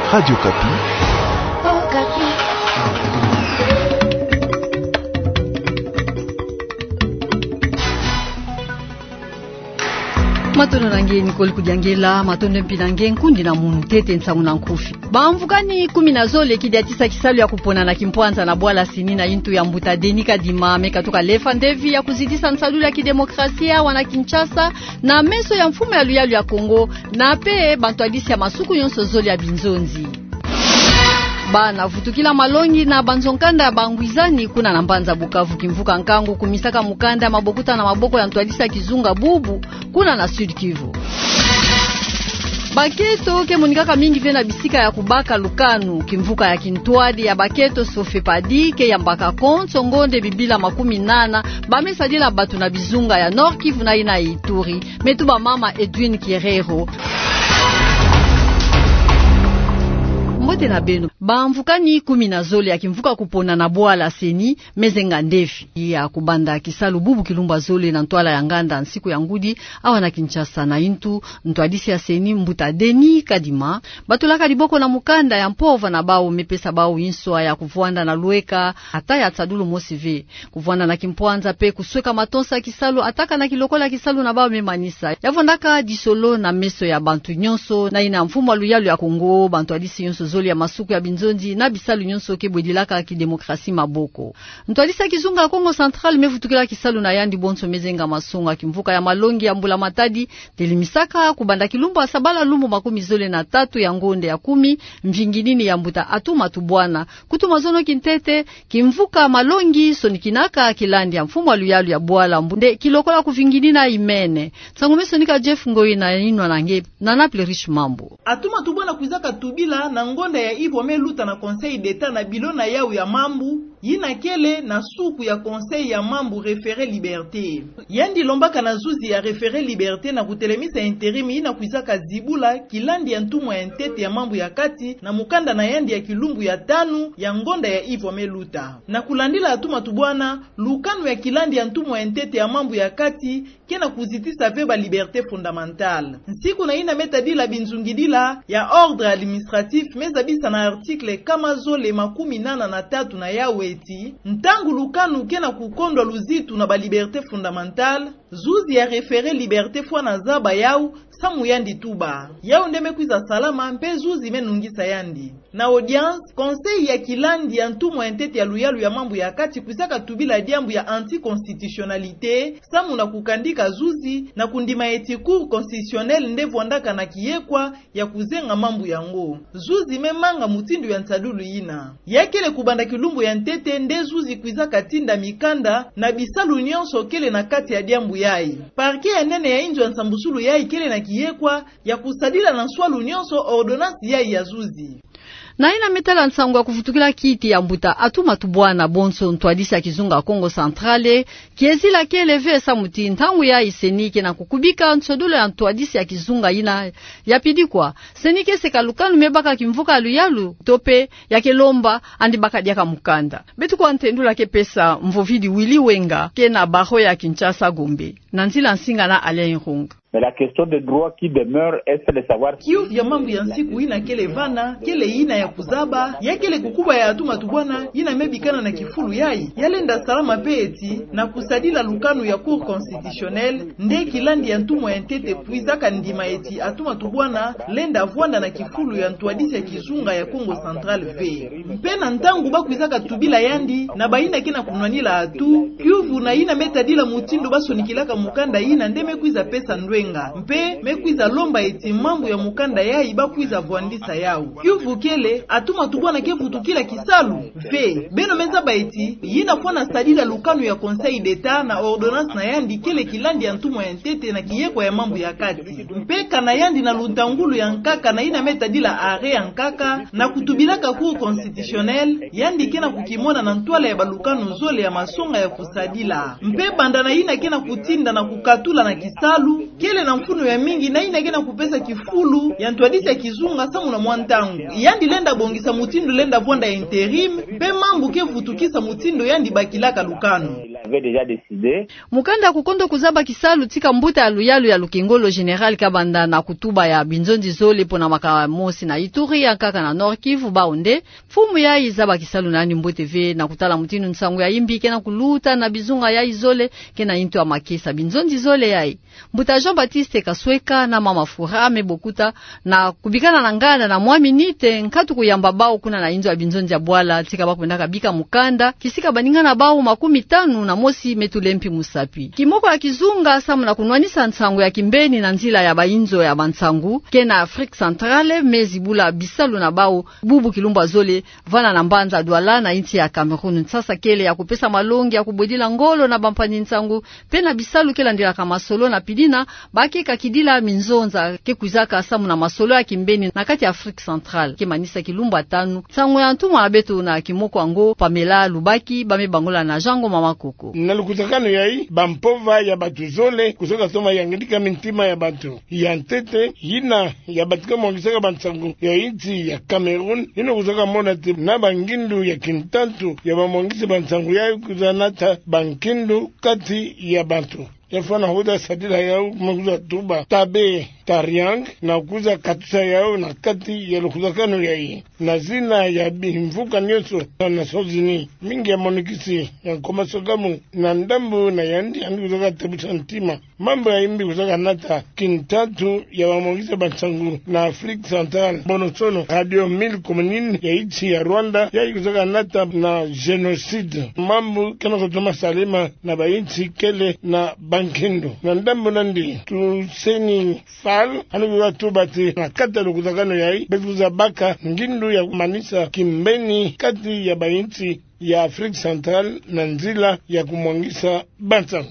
Radio Kapi. Oh, Kapi. Matono nange Nicole Kudiangela, matondo mpinange nkundi na munu tete nsangu na nkufi. Bamvukani 10 kidi atisa kisalu ya kupona na kimpwanza na bwala sini na intu ya mbuta denika dimame katoka lefa ndevi ya kuzidisa nsalulu ya kidemokrasia wana Kinshasa na meso ya mfumo ya luyalu ya Kongo na pe bantu adisi ya masuku yonso zoli ya binzonzi. Bana vutukila malongi na banzonkanda ya bangwizani kuna na mbanza Bukavu kimvuka nkangu kumisaka mukanda mabokuta na maboko ya ntwadisa kizunga bubu kuna na Sud Kivu. Baketo ke monikaka mingi vena bisika ya kubaka lukanu kimvuka ya Kintwadi ya baketo sofepadi ke ya mbaka konso ngonde bibila 80 bamesadila batu na bizunga ya Nord Kivu na ina Ituri metuba mama Edwin Kierero. Mbote na beno bamvukani 10 ya kimvuka kupona na bwala seni mezenga ndefi ya kubanda kisalu bubu kilumba zole na ntwala ya nganda nsiku ya ngudi awa na Kinshasa na intu ntwadisi ya seni mbuta deni kadima batulaka liboko na mukanda ya mpova na bao mepesa bao inswa ya kuvuanda na lueka hata ya tsadulu mosive kuvuanda na kimpwanza pe kusweka matonsa kisalu ataka na kilokola kisalu na bao memanisa yavondaka disolo na meso ya bantu nyonso na ina mfumo luyalu ya Kongo bantu adisi nyonso zoli ya masuku ya binzonzi na bisalu nyonso kebwedilaka ki demokrasi maboko. Ntwadisa kizunga ya Kongo Central mefutukila kisalu na yandi bonso mezenga masonga kimvuka ya malongi ya mbula matadi telimisaka kubanda kilumba sabala lumbu 13 ya ngonde ya 10 mvinginini ya mbuta atuma tubwana kutuma zono kintete kimvuka malongi sonikinaka kilandi ya mfumo aluyalu ya bwala mbunde kilokola kuvinginina imene tsangumeso nika Jeff Ngoi na inwa nange na Naple Rich Mambo atuma tubwana kuizaka tubila na ngonde ya Ivo meluta na Conseil d'Etat na bilona yao ya mambu yina kele na suku ya Conseil ya mambu référé liberté yandi lombaka na zuzi ya référé liberté na kutelemisa interim yina kuizaka zibula kilandi ya ntumu ya ntete ya mambu ya kati na mukanda na yandi ya kilumbu ya 5 ya ngonda ya Ivo meluta na kulandila atuma tubwana lukanu ya kilandi ya ntumu ya ntete ya mambu ya kati kena kuzitisa veba liberté fondamentale nsiku na ina metadila binzungidila ya ordre administratif mezabisa na article kama zole 83 na yawe eti ntangu lukanu kena kukondwa luzitu na ba liberté fondamentale zuzi ya référé liberté fwa na zaba yau samu yandi tuba yau ndeme kuiza salama mpe zuzi menungisa yandi na audience conseil ya kilandi ya ntumu ya ntete ya luyalu ya mambu ya kati kuisaka tubila diambu ya anticonstitutionnalité samu na kukandika zuzi na kundima eti cour constitutionnel ndevu andaka na kiyekwa ya kuzenga mambu yango zuzi memanga mutindu ya ntsadulu ina yakele kubanda kilumbu ya ntete nde zuzi kuizaka tinda mikanda na bisalu nyonso kele na kati ya diambu yai parke ya nene ya injo ya nsambusulu yai kele na kiyekwa ya kusadila na nswalu nyonso ordonnance yai ya zuzi na ina metala nsangu ya kufutukila kiti ya mbuta atuma tubwana bonso ntwadisi ya kizunga Kongo Centrale kiezila keleve sa muti ntangu ya isenike na kukubika nsodolo ya ntwadisi ya kizunga ina yapidikwa senike sekalukanu mebaka kimvuka aluyalu tope ya kelomba andi baka diaka mukanda betu kwa ntendula ke pesa mvovidi Willy Wenga kena baho ya Kinshasa Gombe nanzila nsinga na Alain Runga. Mais la question de droit qui demeure est de savoir kiu ya mambu ya nsiku ina kele vana kele ina ya kuzaba ya kele kukuba ya atuma tubwana ina mebikana na kifulu yai yalenda salama peeti na kusadila lukanu ya cour constitutionnelle nde kilandi ya ntumu ya ntete puizaka ndima eti atuma tubwana lenda vuanda na kifulu ya ntwadisi ya kizunga ya Kongo Central V mpena ntangu bakuizaka tubila yandi na baina kina kunwanila atu kiuvu na ina metadila mutindo basonikilaka mukanda ina nde mekuiza pesa ndwe mpe mekwiza lomba eti mambu ya mukanda yai bakwiza vuandisa yao kiuvu kele atuma tubwana kevutukila kisalu ve beno meza baeti yina fwana sadila lukanu ya Conseil d'Etat na ordonnance na yandi kele kilandi ya ntumu ya ntete na kiyekwa ya mambu ya kati mpe kana yandi na lutangulu ya nkaka na ina metadila are ya nkaka na kutubilaka cour constitutionnel yandi kena kukimona na ntwala ya balukanu zole ya masonga ya kusadila mpe banda na ina kena kutinda na kukatula na kisalu kele na mfuno ya mingi na ina kena kupesa kifulu ya ntwadisi ya kizunga samu na mwantangu yandi lenda bongisa mutindo lenda vonda ya interim pe mambu ke vutukisa mutindo yandi bakilaka lukano avait déjà décidé. Mukanda kukondo kuzaba kisalu tika mbuta ya luyalu ya Lukengolo General Kabanda na kutuba ya Binzondi Zole pona makamosi na Ituri ya kaka na Nord Kivu baonde fumu ya izaba kisalu na Mbute ve na kutala mutinu nsangu ya imbi kena kuluta na bizunga ya Izole kena into ya Makesa Binzondi Zole yai mbuta Jean Baptiste Kasweka na mama Fura Mebokuta na kubikana na ngana na mwaminite nkatu kuyamba bao kuna na inzo ya Binzondi ya Bwala tika bakwenda kabika mukanda kisika baningana bao 50 na mosi metulempi musapi kimoko ya kizunga samu na kunwanisa nsangu ya kimbeni na nzila ya bainzo ya bansangu kena Afrique Centrale mezibula bisalu na bao bubu kilumba Zole vana na mbanza Douala na inti ya Cameroon sasa kele ya kupesa malongi ya kubodila ngolo na bampani nsangu pena bisalu kela ndila kama solo na pidina baki kakidila minzonza kekuzaka samu na masolo ya kimbeni na kati ya Afrique Centrale kemanisa kilumba tanu nsangu ya ntumwa na beto na kimoko ango Pamela Lubaki bame bangola na Jango mama Koko nalukutakano yai bampova ya batu Zole kusoka soma yangindika mintima ya batu ya ntete yina ya batika mongisaka bansangu ya inti ya Cameroon yino kusoka mona te na bangindu ya kintantu ya bamongisi bansangu yai kuzanata bankindu kati ya batu yafana huda sadila yao kumakuza tuba tabe tariang na kuza katusa yao na kati ya lukuzakano yai na zina ya bimvuka nyoso na sozini mingi ya monikisi ya komasogamu na ndambu na yandi kuzaka tebucha ntima mambo ya imbi kuzaka nata kintatu ya wamongisa bansangu na Afrique Centrale bonosono radio 1000 komunini ya ichi ya Rwanda ya kuzaka nata na genocide mambo kama kutoma salima na bainchi kele na bankindo na ndambu nandi tuseni fal anu tubati na kata lukuzakano yai betuza baka ngindu ya manisa kimbeni kati ya bainchi ya Afrique Centrale na nzila ya kumwangisa bansangu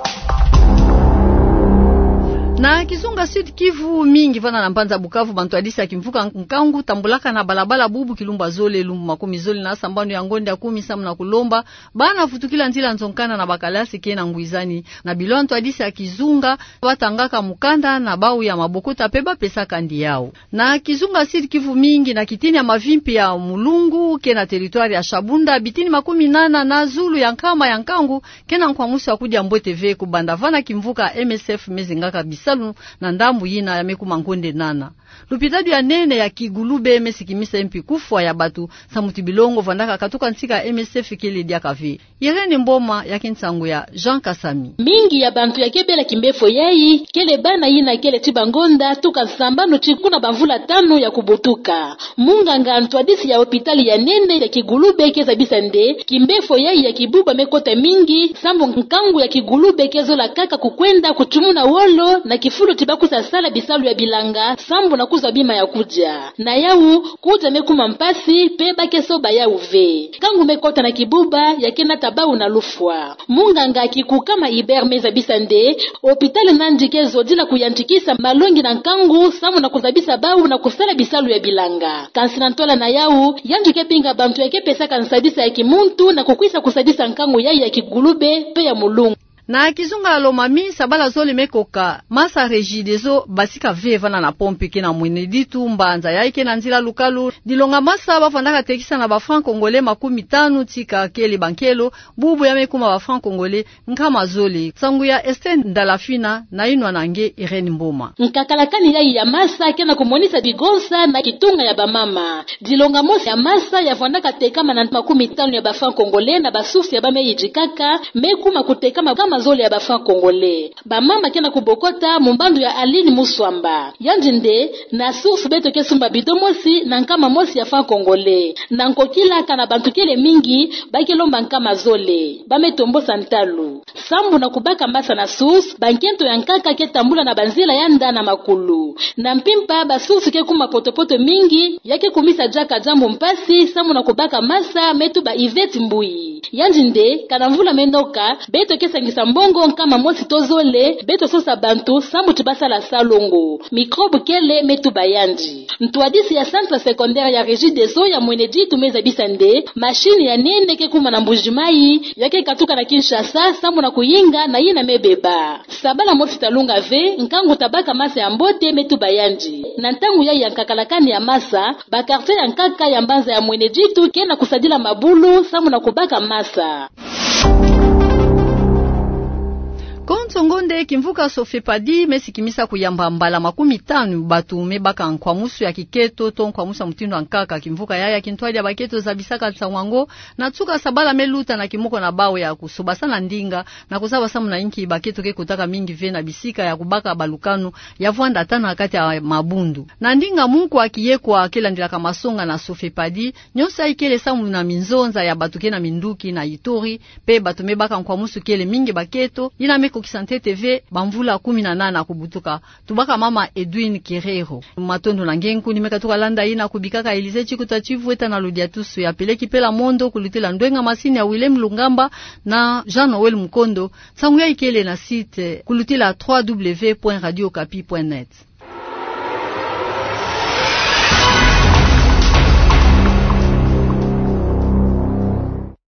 na kizunga Sud Kivu mingi vana na mpanza Bukavu bantu adisa kimvuka nkangu tambulaka na balabala bubu kilumba Zole lumbu 10 Zole na sambano ya ngonde ya 10 samu na kulomba bana futukila nzila nzonkana na bakalasi kena nguizani na bilonto adisa kizunga watangaka mukanda na bau ya mabokota peba pesa kandi yao na kizunga Sud Kivu mingi na kitini ya mavimpi ya Mulungu kena territoire ya Shabunda bitini 18 na Zulu ya Nkama ya Nkangu kena nkwamusi wa kudia Mbwete ve kubanda vana kimvuka MSF mezingaka bisa na ndambu yina ya meku mangonde nana lupitadu ya nene ya Kigulube mesikimisa empi kufwa ya batu samuti bilongo vandaka katuka nsika MSF kele dia kavi Irene Mboma ya kinsangu ya Jean Kasami mingi ya bantu ya kebela kimbefo yai kele bana yina kele tibangonda tuka sambano chikuna bamvula 5 ya kubutuka munganga antwadisi ya hopitali ya nene ya Kigulube keza bisande kimbefo yai ya kibuba mekota mingi sambo nkangu ya Kigulube kezo la kaka kukwenda kutumuna wolo na kifulo tibakusa sala bisalu ya bilanga sambo na kuza bima ya kuja na yau kuja mekuma mpasi peba keso bayau ve kangu mekota na kibuba ya kena tabau na lufwa munganga kikukama Iber meza bisande hopitali nandikezo dila kuyantikisa malongi na nkangu sambo na kuzabisa bau na kusala bisalu ya bilanga kansinantola na yau yanjike pinga bantu yake pesa kansabisa ya kimuntu na kukwisa kusadisa nkangu yai ya Kigulube pe ya Mulungu na kizunga lomami sabala Zole mekoka masa regidezo basika vevana na pompe kena mweneditu mbanza yaike na nzila lukalu dilonga masa bafandaka tekisa na ba franc congolais 50 tika kele bankelo bubu ya mekuma ba franc congolais nkama Zole sangu ya Esther Ndalafina na inwa nange Irene Mboma nkakalakani yai ya masa kena kumonisa bigonsa na kitunga ya bamama dilonga mosi ya masa ya fandaka tekama na 50 ya ba franc congolais na basusi ya bameyijikaka mekuma kutekama kama Zole ya ba franc congolais ba mama kena kubokota mumbandu ya Aline Muswamba yanjinde na source beto kesumba bidomosi na nkama mosi ya franc congolais na nkokila kana bantu kele mingi bakilomba nkama Zole bametombo santalu sambu na kubaka mbasa na source bankento ya nkaka ketambula na banzila yanda na makulu na mpimpa ba source ke kuma potopoto mingi yake kumisa jaka jambo mpasi sambu na kubaka masa metu ba Yvette Mbui yanjinde kana mvula menoka beto kesangisa mbongo nkama mosi to Zole beto sosa bantu sambu tibasa la salongo mikrobe kele metu bayandi ntuadisi ya centre secondaire ya Régie des Eaux ya mweneji tumeza bisande machine ya nene ke kuma na Mbujimai yake katuka na Kinshasa sambu na kuyinga na yina mebeba sabala mosi talunga ve nkangu tabaka masa ya Mbote metu bayandi na ntangu ya nkakalakani ya masa ba quartier ya nkaka ya mbanza ya mweneji tu kena kusadila mabulu sambu na kubaka masa Bantsongonde kimvuka Sofepadi mesikimisa kuyamba mbala 50 batu mebaka kwa musu ya kiketo ton kwa musa mutindo ankaka kimvuka yaya kintwali ya baketo za bisaka tsawango na tsuka sabala meluta na kimuko na bawe ya kusobasa na ndinga na kusaba samu na inki baketo ke kutaka mingi vena bisika ya kubaka balukanu ya vwanda tana kati ya mabundu na ndinga mungu akiyekwa kila ndila kamasonga na Sofepadi nyosa ikele samu na minzonza ya batuke na minduki na Ituri pe batu mebaka kwa musu kele mingi baketo ina meko Kisante TV bamvula 18 kubutuka tubaka mama Edwin Kirero matondo na ngenku nimeka tukalanda ina kubikaka Elize Chikutachivu eta na Ludiatusu ya peleki pela mondo kulitela ndwenga masini ya Willem Lungamba na Jean Noel Mukondo sanguya ikele na site kulitela www.radiokapi.net.